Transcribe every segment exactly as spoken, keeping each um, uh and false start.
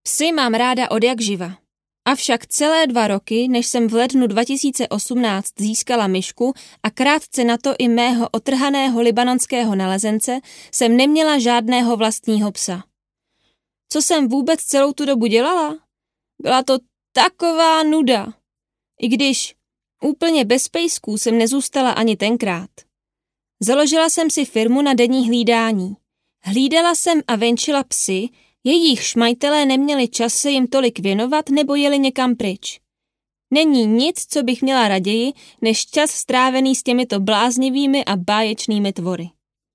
Psy mám ráda odjakživa. Avšak celé dva roky, než jsem v lednu dva tisíce osmnáct získala myšku a krátce na to i mého otrhaného libanonského nalezence, jsem neměla žádného vlastního psa. Co jsem vůbec celou tu dobu dělala? Byla to taková nuda. I když úplně bez pejsků jsem nezůstala ani tenkrát. Založila jsem si firmu na denní hlídání. Hlídala jsem a venčila psy, jejich majitelé neměli čas se jim tolik věnovat nebo jeli někam pryč. Není nic, co bych měla raději, než čas strávený s těmito bláznivými a báječnými tvory.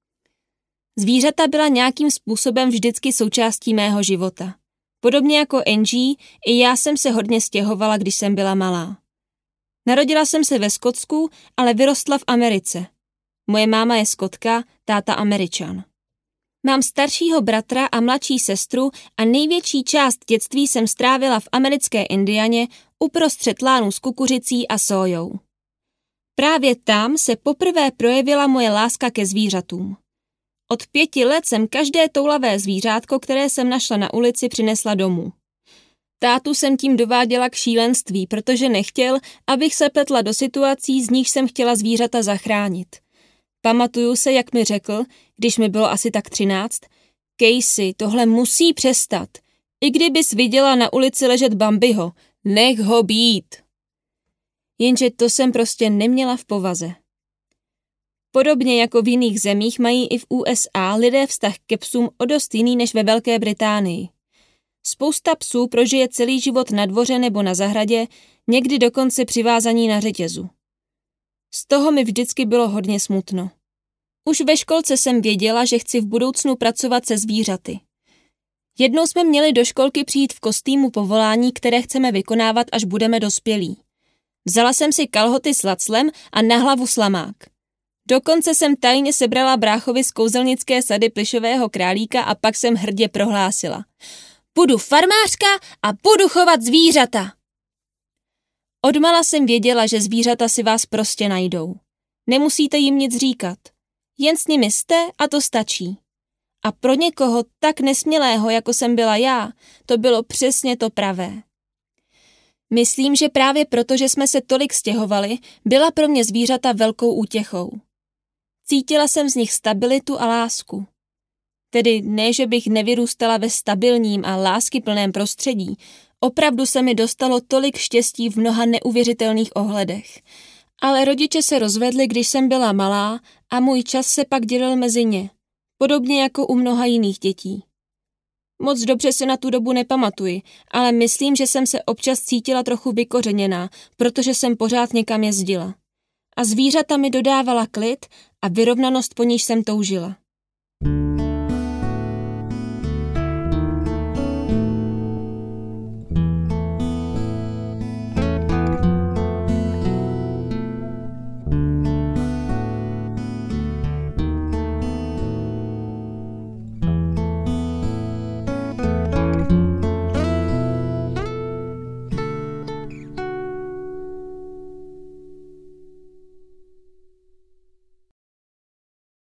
Zvířata byla nějakým způsobem vždycky součástí mého života. Podobně jako Angie, i já jsem se hodně stěhovala, když jsem byla malá. Narodila jsem se ve Skotsku, ale vyrostla v Americe. Moje máma je Skotka, táta Američan. Mám staršího bratra a mladší sestru a největší část dětství jsem strávila v americké Indianě uprostřed lánů s kukuřicí a sójou. Právě tam se poprvé projevila moje láska ke zvířatům. Od pěti let jsem každé toulavé zvířátko, které jsem našla na ulici, přinesla domů. Tátu jsem tím dováděla k šílenství, protože nechtěl, abych se pletla do situací, z níž jsem chtěla zvířata zachránit. Pamatuju se, jak mi řekl, když mi bylo asi tak třináct, Casey, tohle musí přestat. I kdybys viděla na ulici ležet Bambiho, nech ho být. Jenže to jsem prostě neměla v povaze. Podobně jako v jiných zemích mají i v U S A lidé vztah ke psům o dost jiný než ve Velké Británii. Spousta psů prožije celý život na dvoře nebo na zahradě, někdy dokonce přivázaní na řetězu. Z toho mi vždycky bylo hodně smutno. Už ve školce jsem věděla, že chci v budoucnu pracovat se zvířaty. Jednou jsme měli do školky přijít v kostýmu povolání, které chceme vykonávat, až budeme dospělí. Vzala jsem si kalhoty s laclem a na hlavu slamák. Dokonce jsem tajně sebrala bráchovi z kouzelnické sady plyšového králíka a pak jsem hrdě prohlásila. Budu farmářka a budu chovat zvířata. Odmala jsem věděla, že zvířata si vás prostě najdou. Nemusíte jim nic říkat. Jen s nimi jste a to stačí. A pro někoho tak nesmělého, jako jsem byla já, to bylo přesně to pravé. Myslím, že právě proto, že jsme se tolik stěhovali, byla pro mě zvířata velkou útěchou. Cítila jsem z nich stabilitu a lásku. Tedy ne, že bych nevyrůstala ve stabilním a láskyplném prostředí, opravdu se mi dostalo tolik štěstí v mnoha neuvěřitelných ohledech. Ale rodiče se rozvedli, když jsem byla malá a můj čas se pak dělil mezi ně, podobně jako u mnoha jiných dětí. Moc dobře si na tu dobu nepamatuji, ale myslím, že jsem se občas cítila trochu vykořeněná, protože jsem pořád někam jezdila. A zvířata mi dodávala klid a vyrovnanost, po níž jsem toužila.